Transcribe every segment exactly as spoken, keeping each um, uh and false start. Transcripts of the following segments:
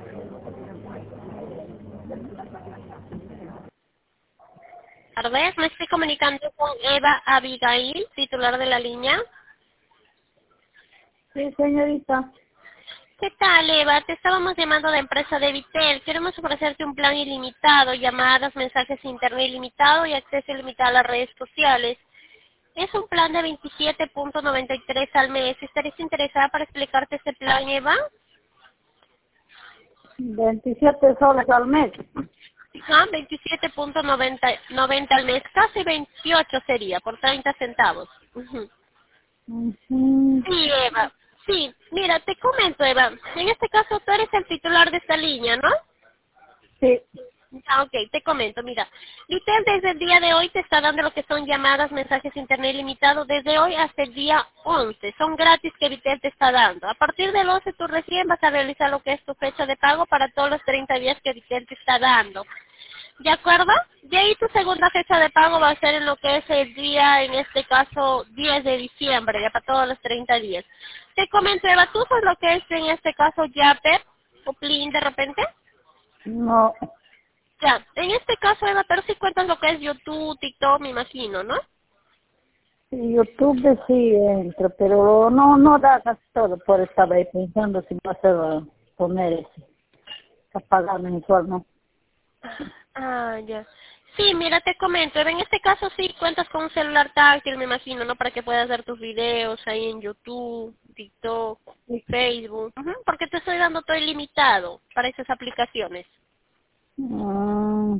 Tardes, me estoy comunicando con Eva Abigail, titular de la línea. Sí, señorita. ¿Qué tal, Eva? Te estábamos llamando de empresa de Vitel. Queremos ofrecerte un plan ilimitado, llamadas, mensajes internet ilimitado y acceso ilimitado a las redes sociales. Es un plan de veintisiete punto noventa y tres al mes. ¿Estarías interesada para explicarte este plan, Eva? veintisiete soles al mes. Ah, veintisiete punto noventa al mes, casi veintiocho sería, por treinta centavos. Ujú. Ujú. Sí, Eva. Sí, mira, te comento, Eva. En este caso tú eres el titular de esta línea, ¿no? Sí. Ah, ok, te comento, mira. Vitel desde el día de hoy te está dando lo que son llamadas, mensajes internet ilimitado desde hoy hasta el día once. Son gratis que Vitel te está dando. A partir del once tú recién vas a realizar lo que es tu fecha de pago para todos los treinta días que Vitel te está dando. ¿De acuerdo? De ahí tu segunda fecha de pago va a ser en lo que es el día, en este caso, diez de diciembre, ya para todos los treinta días. Te comento, Eva, ¿tú sabes lo que es en este caso Yapper o Plin de repente? No. Ya, en este caso, Eva, pero si cuentas lo que es YouTube, TikTok, me imagino, ¿no? Sí, YouTube sí entro, pero no, no da casi todo. Por estaba ahí pensando si no se va a poner ese. A pagar mensual, ¿no? Ah, ya. Sí, mira, te comento, Eva, en este caso sí cuentas con un celular táctil, me imagino, ¿no? Para que puedas ver tus videos ahí en YouTube, TikTok, Facebook. Ujú, porque te estoy dando todo ilimitado para esas aplicaciones. Mm,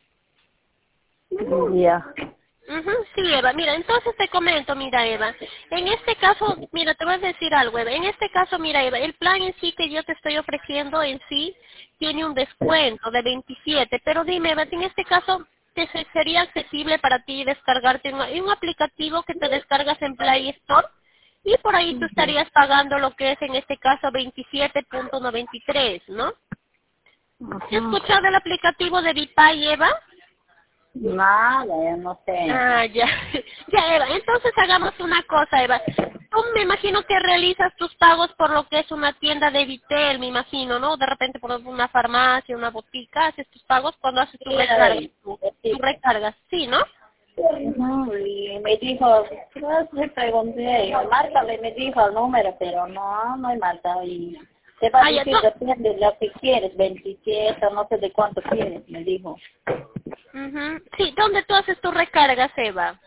ya. Ujú, sí, Eva, mira, entonces te comento, mira, Eva, en este caso, mira, te voy a decir algo, Eva, en este caso, mira, Eva, el plan en sí que yo te estoy ofreciendo en sí tiene un descuento de veintisiete, pero dime, Eva, en este caso, ¿te se- sería accesible para ti descargarte un, un aplicativo que te descargas en Play Store? Y por ahí tú estarías pagando lo que es en este caso veintisiete punto noventa y tres, ¿no? ¿Has Ajá. escuchado el aplicativo de Vipay, Eva? Nada, ya no sé. Ah, ya. Ya, Eva. Entonces hagamos una cosa, Eva. Tú me imagino que realizas tus pagos por lo que es una tienda de Vitel, me imagino, ¿no? De repente por una farmacia, una botica, haces tus pagos cuando haces tu recarga. Tu, tu recargas, sí, ¿no? Ujú, y me dijo, pues le pregunté, márcale, me dijo el número, pero no, no hay marca. Y te va a Ah, ya, decir, no. depende de lo que quieres, veintisiete, no sé de cuánto quieres, me dijo. Ujú. Sí, ¿dónde tú haces tus recargas, Eva?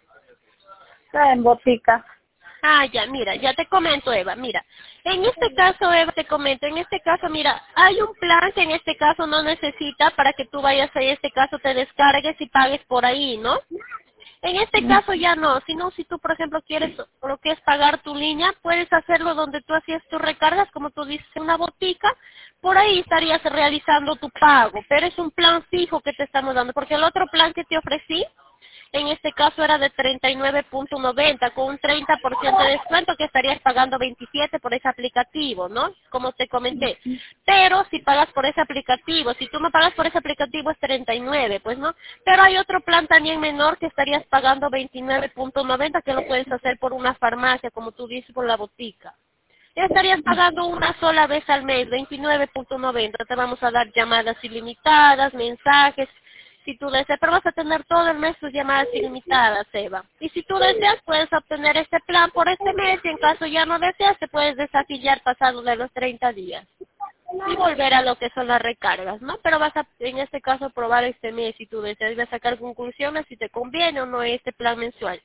Está en botica. Ah, ya, mira, ya te comento, Eva, mira. En este caso, Eva, te comento, en este caso, mira, hay un plan que en este caso no necesita para que tú vayas a este caso, te descargues y pagues por ahí, ¿no? En este caso ya no, sino si tú, por ejemplo, quieres lo que es pagar tu línea, puedes hacerlo donde tú hacías tus recargas, como tú dices, en una botica, por ahí estarías realizando tu pago, pero es un plan fijo que te estamos dando, porque el otro plan que te ofrecí, en este caso era de treinta y nueve punto noventa con un treinta por ciento de descuento que estarías pagando veintisiete por ese aplicativo, ¿no? Como te comenté. Pero si pagas por ese aplicativo, si tú no pagas por ese aplicativo es treinta y nueve, pues, ¿no? Pero hay otro plan también menor que estarías pagando veintinueve punto noventa que lo puedes hacer por una farmacia, como tú dices, por la botica. Ya estarías pagando una sola vez al mes, veintinueve punto noventa. Te vamos a dar llamadas ilimitadas, mensajes, si tú deseas, pero vas a tener todo el mes tus llamadas ilimitadas, Eva. Y si tú deseas, puedes obtener este plan por este mes y en caso ya no deseas, te puedes desafiliar pasado de los treinta días y volver a lo que son las recargas, ¿no? Pero vas a, en este caso, probar este mes si tú deseas y vas a sacar conclusiones si te conviene o no este plan mensual.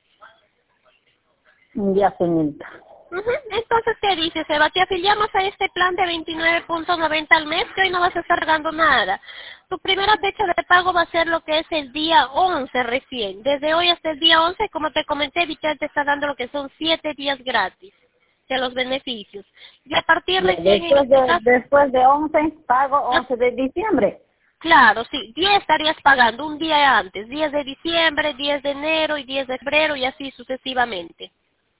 Ya, señorita. Ujú. Entonces, ¿qué dices, Eva? Te afiliamos a este plan de veintinueve punto noventa al mes, que hoy no vas a estar pagando nada. Tu primera fecha de pago va a ser lo que es el día once recién. Desde hoy hasta el día once, como te comenté, Vital te está dando lo que son siete días gratis de los beneficios. Y a partir Ya, recién, en después este de, caso, después de once pago ah, once de diciembre. claro, sí, diez estarías pagando un día antes, diez de diciembre, diez de enero y diez de febrero y así sucesivamente.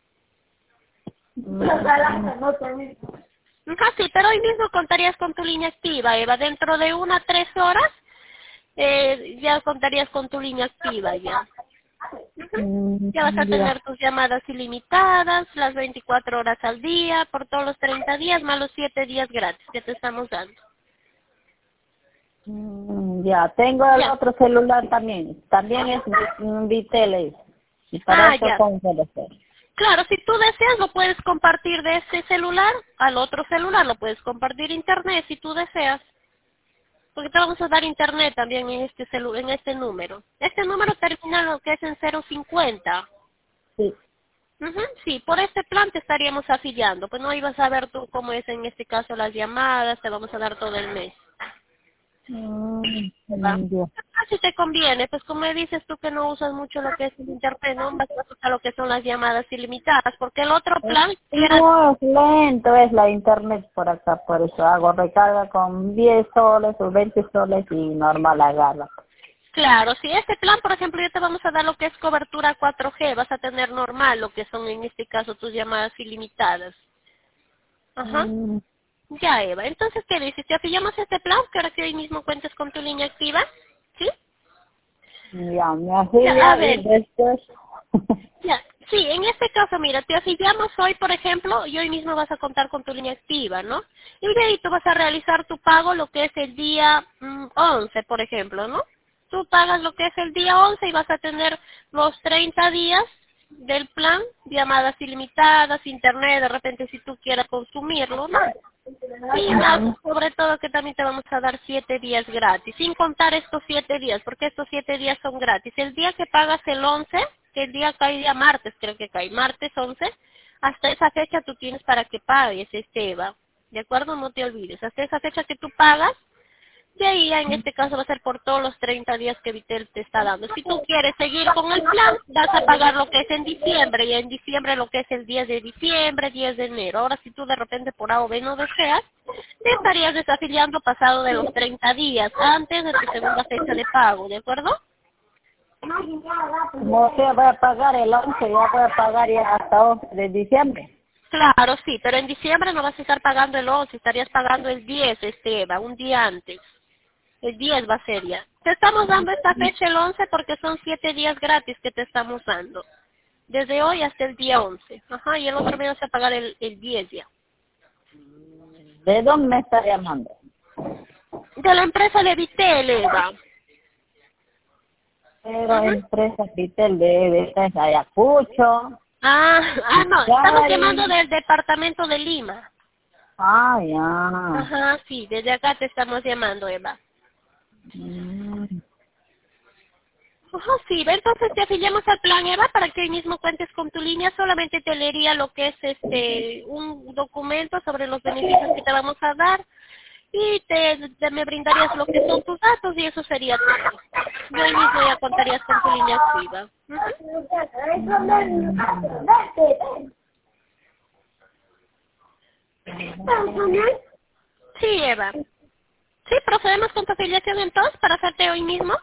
Ojalá no te. Ajá, sí, pero hoy mismo contarías con tu línea activa, Eva. Dentro de una a tres horas eh, ya contarías con tu línea activa ya. Ujú. Ya vas a Mm, ya. tener tus llamadas ilimitadas, las veinticuatro horas al día, por todos los treinta días, más los siete días gratis que te estamos dando. Mm, ya, tengo el Ya. otro celular también. También es Vi- Vitel. Y para Ah, eso, ya. ¿cómo puede ser? Claro, si tú deseas lo puedes compartir de este celular al otro celular, lo puedes compartir internet si tú deseas. Porque te vamos a dar internet también en este celu en este número. Este número termina lo que es en cero cincuenta. Sí. Ujú, sí, por este plan te estaríamos afiliando. Pues no ibas a ver tú cómo es en este caso las llamadas, te vamos a dar todo el mes. Mm, ¿Va? mm, ya. Ah, si te conviene, pues como me dices tú que no usas mucho lo que es el internet, no vas a usar lo que son las llamadas ilimitadas, porque el otro Es- plan era. No, es lento, es la internet por acá, por eso hago recarga con diez soles o veinte soles y normal agarra. Claro, si este plan, por ejemplo, ya te vamos a dar lo que es cobertura cuatro G, vas a tener normal lo que son en este caso tus llamadas ilimitadas. Ajá. Mm, Ya, Eva. Entonces, ¿qué dices? ¿Te afiliamos a este plan? Que ahora que hoy mismo cuentes con tu línea activa. ¿Sí? ya, me Ya, a afilia y ver. después... Ya. Sí, en este caso, mira, te afiliamos hoy, por ejemplo, y hoy mismo vas a contar con tu línea activa, ¿no? Y de ahí tú vas a realizar tu pago lo que es el día mm, once, por ejemplo, ¿no? Tú pagas lo que es el día once y vas a tener los treinta días del plan, llamadas ilimitadas, internet, de repente si tú quieras consumirlo, ¿no? Y más, sobre todo que también te vamos a dar siete días gratis, sin contar estos siete días, porque estos siete días son gratis. El día que pagas el once, que el día cae día martes, creo que cae martes once, hasta esa fecha tú tienes para que pagues, este Eva. ¿De acuerdo? No te olvides. Hasta esa fecha que tú pagas, de ahí ya en este caso va a ser por todos los treinta días que Vitel te está dando. Si tú quieres seguir con el plan, vas a pagar lo que es en diciembre, y en diciembre lo que es el diez de diciembre, diez de enero. Ahora si tú de repente por A o B no deseas, te estarías desafiliando pasado de los treinta días, antes de tu segunda fecha de pago, ¿de acuerdo? No sé, voy a pagar el once, ya voy a pagar ya hasta once de diciembre. Claro, sí, pero en diciembre no vas a estar pagando el once, estarías pagando el diez, este Eva, un día antes. El diez va a ser ya. Te estamos dando esta fecha el once porque son siete días gratis que te estamos dando. Desde hoy hasta el día once. Ajá, y el otro mes vas a pagar el, el diez ya. ¿De dónde me está llamando? De la empresa de Vitel, Eva. Pero Ujú. empresa Vitel de, de, de Ayacucho, Ah, ah, no, estamos llamando Cari. del departamento de Lima. Ah, ya. Ajá, sí, desde acá te estamos llamando, Eva. Mm, Ajá, sí, ve, entonces te afiliamos al plan Eva para que hoy mismo cuentes con tu línea. Solamente te leería lo que es este un documento sobre los beneficios que te vamos a dar y te, te me brindarías lo que son tus datos y eso sería todo. Y hoy mismo ya contarías con tu línea activa. Ujú. Sí, Eva. Sí, procedemos con tu afiliación entonces para hacerte hoy mismo.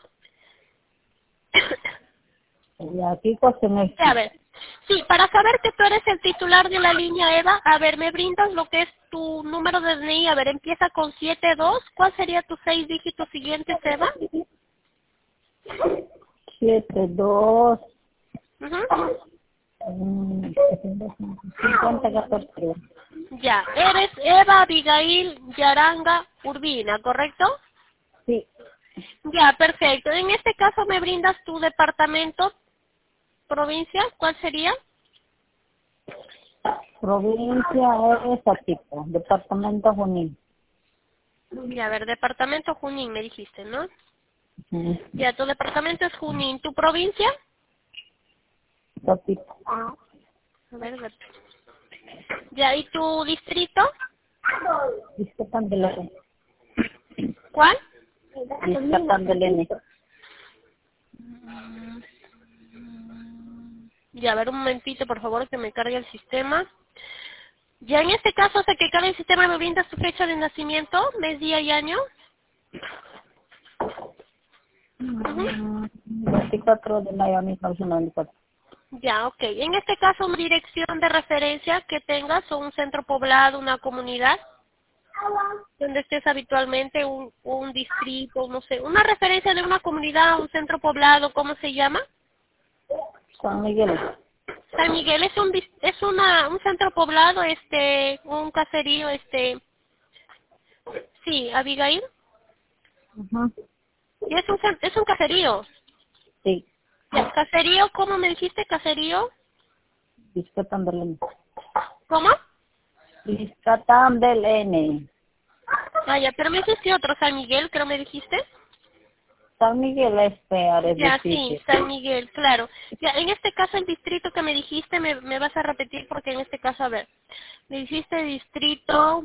y aquí cosa no A existe. ver, sí, para saber que tú eres el titular de la línea Eva, a ver, me brindas lo que es tu número de D N I, a ver, empieza con siete dos, ¿cuál sería tus seis dígitos siguientes, Eva? Siete, dos, Ujú. mm, cincuenta, catorce. Ya, eres Eva Abigail Yaranga Urbina, ¿correcto? Sí, Ya, perfecto. En este caso me brindas tu departamento, provincia, ¿cuál sería? provincia es Atipo, departamento Junín. Ya, a ver, departamento Junín me dijiste, ¿no? Mm, Ya, tu departamento es Junín, ¿tu provincia? Atipo. A ver, ver. Ya, ¿y tu distrito? Discatan de la ¿Cuál? Discatan de Lene. Ya, a ver un momentito, por favor, que me cargue el sistema. Ya, en este caso, sé que cargue el sistema, me brindas tu fecha de nacimiento, mes, día y año. Ujú. Mm, veinticuatro de mayo de mil novecientos noventa y cuatro. Ya, ok. En este caso, una dirección de referencia que tengas, o un centro poblado, una comunidad, donde estés habitualmente, un, un distrito, no sé, una referencia de una comunidad, un centro poblado, ¿cómo se llama? San Miguel. San Miguel es un dis- es una un centro poblado, este, un caserío, este, sí, Abigail. Ajá. Y es un, es un caserío. Sí. ¿El caserío? ¿Cómo me dijiste caserío? Biscatán del N. ¿Cómo? Biscatán del N. Vaya, pero me dijiste otro, San Miguel, creo me dijiste. San Miguel este Ya, sí, Arecife. San Miguel, claro. Ya, en este caso el distrito que me dijiste, me, me vas a repetir porque en este caso, a ver, me dijiste distrito...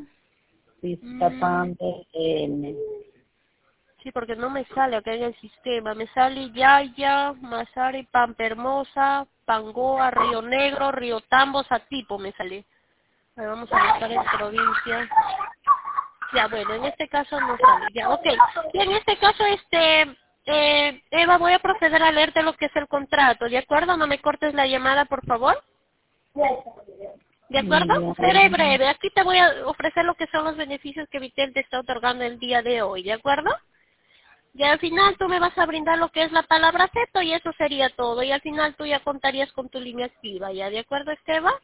mm, Biscatán del N. sí, porque no me sale acá en el sistema. Me sale Yaya, Masari, Pampa Hermosa, Pangoa, Río Negro, Río Tambo, Satipo me sale. A ver, vamos a buscar en provincia. Ya, bueno, en este caso no sale. Ya, ok. Y en este caso, este, eh, Eva, voy a proceder a leerte lo que es el contrato, ¿de acuerdo? No me cortes la llamada, por favor. ¿De acuerdo? Ya. Seré breve. Aquí te voy a ofrecer lo que son los beneficios que Vitel te está otorgando el día de hoy, ¿de acuerdo? Y al final tú me vas a brindar lo que es la palabra acepto y eso sería todo. Y al final tú ya contarías con tu línea activa, ¿ya? ¿De acuerdo, Esteban?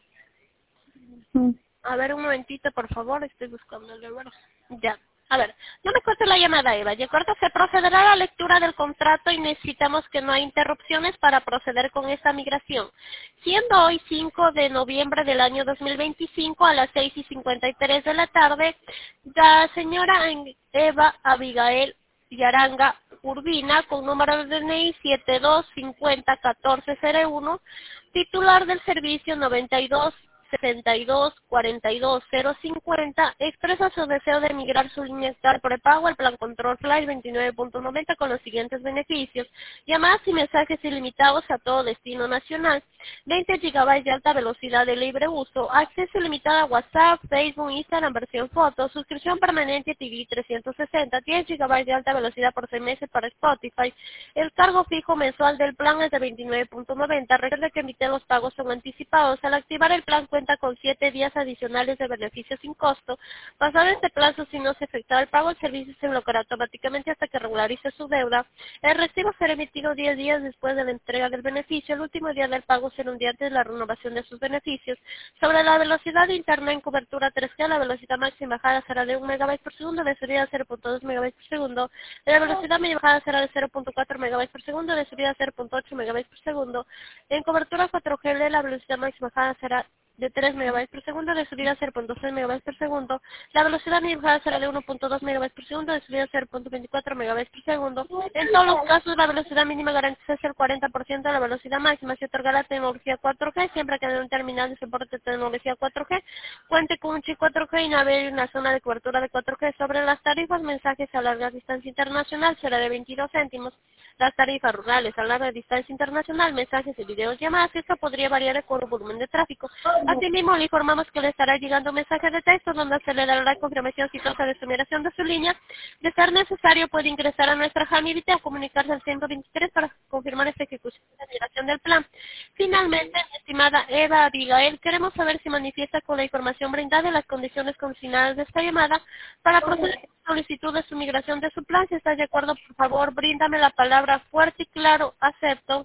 Mm. A ver, un momentito, por favor, estoy buscando el número. Ya. A ver, no me corte la llamada, Eva. De acuerdo, se procederá a la lectura del contrato y necesitamos que no haya interrupciones para proceder con esta migración. Siendo hoy cinco de noviembre del año dos mil veinticinco a las seis y cincuenta y tres de la tarde, la señora Eva Abigail Yaranga Urbina, con número de D N I siete dos cincuenta catorce cero uno, titular del servicio noventa y dos setenta y dos cuarenta y dos cero cincuenta, expresa su deseo de migrar su línea Star prepago al plan Control Flash veintinueve punto noventa con los siguientes beneficios: llamadas y mensajes ilimitados a todo destino nacional, veinte gigabytes de alta velocidad de libre uso, acceso ilimitado a WhatsApp, Facebook, Instagram versión foto, suscripción permanente a T V trescientos sesenta, diez gigabytes de alta velocidad por seis meses para Spotify. El cargo fijo mensual del plan es de veintinueve punto noventa. Recuerde que emite los pagos son anticipados. Al activar el plan cuenta con siete días adicionales de beneficios sin costo. Pasado este plazo, si no se efectúa el pago, el servicio se bloqueará automáticamente hasta que regularice su deuda. El recibo será emitido diez días después de la entrega del beneficio. El último día del pago será un día antes de la renovación de sus beneficios. Sobre la velocidad de internet en cobertura tres G, la velocidad máxima bajada será de un megabyte por segundo, de subida cero punto dos megabytes por segundo. La velocidad media bajada será de cero punto cuatro megabytes por segundo, de subida cero punto ocho megabytes por segundo. En cobertura cuatro G, la velocidad máxima bajada será de tres megabytes por segundo, de subida cero punto seis megabytes por segundo. La velocidad media bajada será de uno punto dos megabytes por segundo, de subida cero punto veinticuatro megabytes por segundo. En todos los casos, la velocidad mínima garantizada es el cuarenta por ciento de la velocidad máxima. Se otorga la tecnología cuatro G, siempre que en un terminal de soporte de tecnología cuatro G cuente con un chip cuatro G y navegue en una zona de cobertura de cuatro G. Sobre las tarifas, mensajes a larga distancia internacional será de veintidós céntimos. Las tarifas rurales a larga distancia internacional, mensajes y videos llamadas, esto podría variar de acuerdo al volumen de tráfico. Asimismo, le informamos que le estará llegando un mensaje de texto donde se le dará la confirmación exitosa de su migración de su línea. De ser necesario, puede ingresar a nuestra Janivite a comunicarse al ciento veintitrés para confirmar esta ejecución de la migración del plan. Finalmente, estimada Eva Abigail, queremos saber si manifiesta con la información brindada y las condiciones consignadas de esta llamada para proceder a la solicitud de su migración de su plan. Si estás de acuerdo, por favor, bríndame la palabra fuerte y claro, acepto.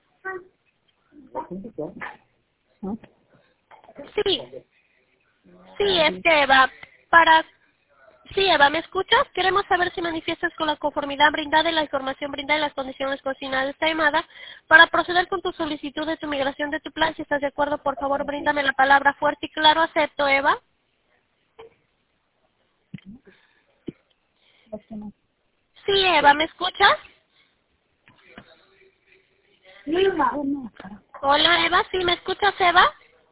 ¿No? Sí, sí, es que Eva, para... Sí, Eva, ¿me escuchas? Queremos saber si manifiestas con la conformidad brindada y la información brindada y las condiciones consignadas de esta llamada para proceder con tu solicitud de tu migración de tu plan. Si estás de acuerdo, por favor, bríndame la palabra fuerte y claro, acepto, Eva. Sí, Eva, ¿me escuchas? Hola, Eva, ¿sí me escuchas, Eva?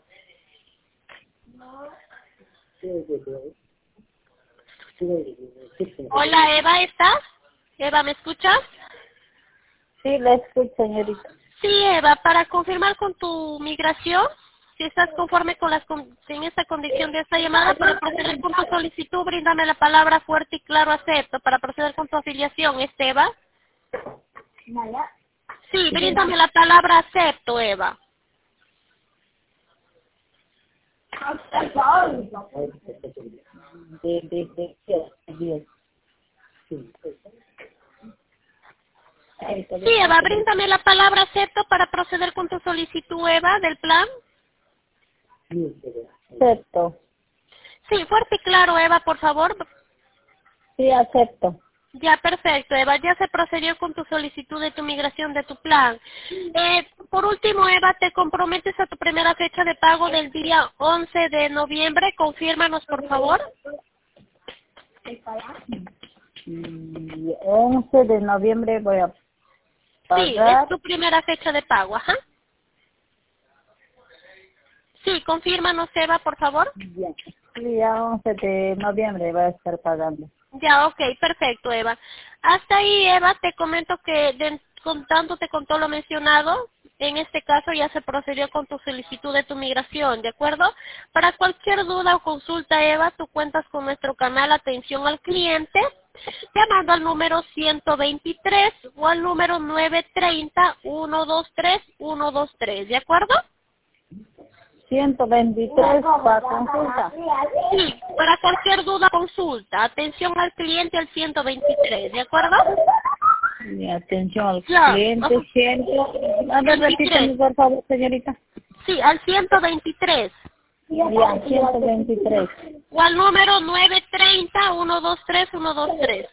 Hola, Eva, ¿estás? Eva, ¿me escuchas? Sí, la escucho, señorita. Sí, Eva, para confirmar con tu migración, si estás conforme con las con, en esta condición de esta llamada, para proceder con tu solicitud, bríndame la palabra fuerte y claro, acepto, para proceder con tu afiliación, ¿es Eva? Sí, bríndame la palabra acepto, Eva. De, de, de, de, de, sí. Sí, Eva, bríndame la palabra acepto para proceder con tu solicitud, Eva, del plan. Acepto. Sí, fuerte y claro, Eva, por favor. Sí, acepto. Ya, perfecto, Eva, ya se procedió con tu solicitud de tu migración de tu plan. Eh, por último, Eva, te comprometes a tu primera fecha de pago del día once de noviembre. Confírmanos, por favor. Y once de noviembre voy a Sí, es pagar. tu primera fecha de pago, ajá. Sí, confírmanos, Eva, por favor. Ya. El día once de noviembre voy a estar pagando. Ya, ok, perfecto, Eva. Hasta ahí, Eva, te comento que de, contándote con todo lo mencionado, en este caso ya se procedió con tu solicitud de tu migración, ¿de acuerdo? Para cualquier duda o consulta, Eva, tú cuentas con nuestro canal Atención al Cliente, llamando al número ciento veintitrés o al número nueve tres cero, uno dos tres, uno dos tres, ¿de acuerdo? ciento veintitrés para consulta. Sí, para cualquier duda consulta, atención al cliente al ciento veintitrés, ¿de acuerdo? Y atención al Ya, cliente, ajá, ciento. A ver, veintitrés, repíteme por favor, señorita. sí, al ciento veintitrés, Ya, ciento veintitrés. o al número nueve tres cero, uno dos tres, uno dos tres,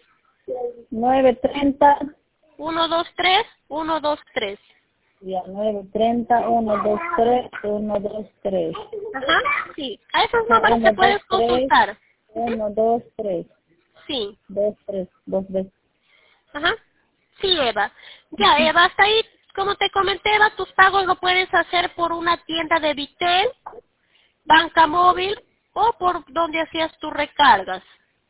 nueve treinta. uno dos tres, uno dos tres. Ya, nueve treinta, uno dos tres, uno dos tres. Ajá, sí, a esos números uno te dos puedes tres, consultar. Ujú, uno dos tres, sí, dos tres, dos veces. ajá, sí, Eva. Ya, Eva, hasta ahí, como te comenté, Eva, tus pagos lo puedes hacer por una tienda de Vitel, banca móvil o por donde hacías tus recargas.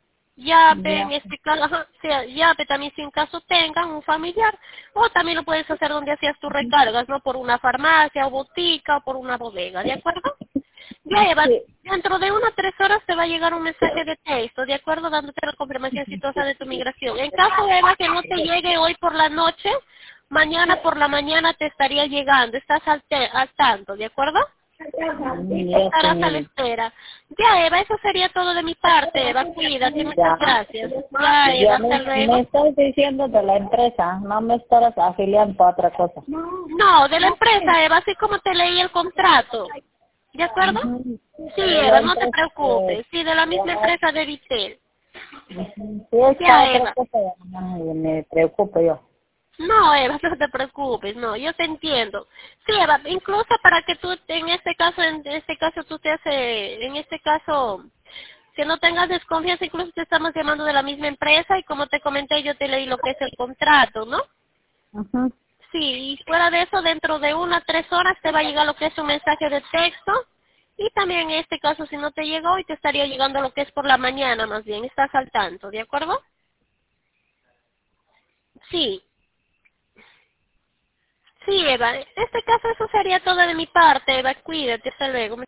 Ya ve en Ya. este caso, ajá, sea, ya ve también si en caso tengan un familiar, o también lo puedes hacer donde hacías tus recargas, ¿no? Por una farmacia o botica o por una bodega, ¿de acuerdo? Ya Eva, Sí. dentro de unas tres horas te va a llegar un mensaje de texto, ¿de acuerdo? Dándote la confirmación exitosa de tu migración. En caso, Eva, que no te llegue hoy por la noche, mañana por la mañana te estaría llegando, estás al, te- al tanto, ¿de acuerdo? Ya, Estarás a la señorita. espera. Ya, Eva, eso sería todo de mi parte, Eva. Cuídate, muchas Ya. gracias. Ya, Eva, Ya hasta me, me luego. estás diciendo de la empresa, no me estarás afiliando a otra cosa. No, de la empresa, Eva, así como te leí el contrato. ¿De acuerdo? Ujú. Sí, De la Eva, no te empresa, eh, preocupes. Sí, de la misma empresa de Vitel. ujú. Si es para Ya, otra Eva. cosa, ay, me preocupo yo. No, Eva, no te preocupes, no, yo te entiendo. Sí, Eva, incluso para que tú, en este caso, en este caso tú te hace, en este caso, que no tengas desconfianza, incluso te estamos llamando de la misma empresa y como te comenté, yo te leí lo que es el contrato, ¿no? Ujú. Sí, y fuera de eso, dentro de una tres horas te va a llegar lo que es un mensaje de texto y también en este caso, si no te llegó, hoy te estaría llegando lo que es por la mañana, más bien, estás al tanto, ¿de acuerdo? Sí. Sí, Eva, en este caso eso sería todo de mi parte, Eva, cuídate, hasta luego.